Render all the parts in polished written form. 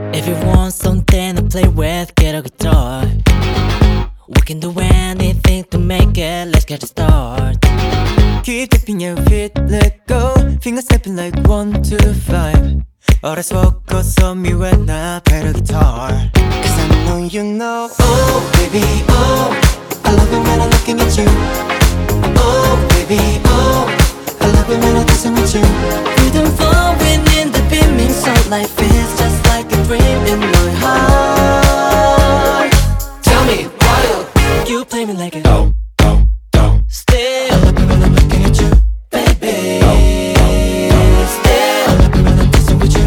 If you want something to play with, get a guitar. We can do anything to make it, let's get it started. Keep tapping your feet, let go. Fingers snapping like 1, 2, 5. Always focus on me when I play the guitar. Cause I know you know. Oh baby, oh, I love it when I'm looking at you. Oh baby, oh, I love it when I'm dancing with you. Rhythm flowing in the beaming sunlight, feels just like a dream in my heart. Tell me why You play me like a do. still. I love it when I'm looking at you, baby. Still. I love it when I'm dancing with you.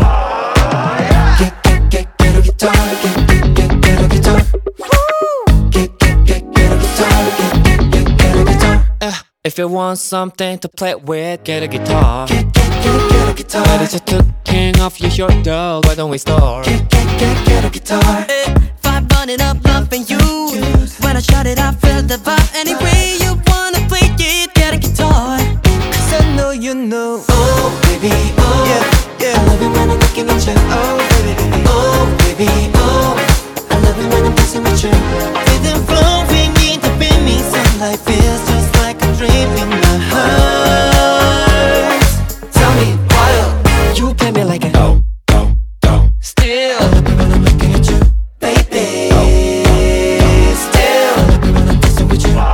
Get a guitar, get a guitar. Get a guitar, get a guitar. If you want something to play with, get a guitar. Get a guitar. But it's just taking off your shoulder, why don't we start? Get a guitar. Vibe running up, loving you. When I shut it, I feel the vibe. Anyway you wanna play it, get a guitar. Cause I know you know. Oh baby, oh, yeah. I love it when I'm looking at you. Oh baby, oh baby, oh, I love it when I'm dancing with you. Rhythm flowing in the beaming sunlight, feels just like a dream in my heart. Tell me why You play me like a still. I love it when I'm looking at you, baby. Still, I love it when I'm dancing with you.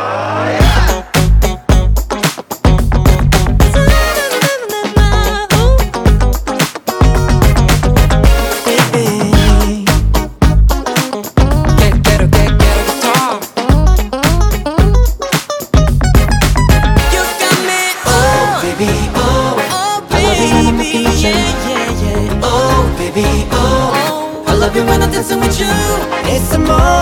Baby, get a guitar. You got me, Oh baby, oh, oh I love it when I'm baby, looking at you. yeah. Oh baby, oh, I love it when I'm dancing with you. it's the moment.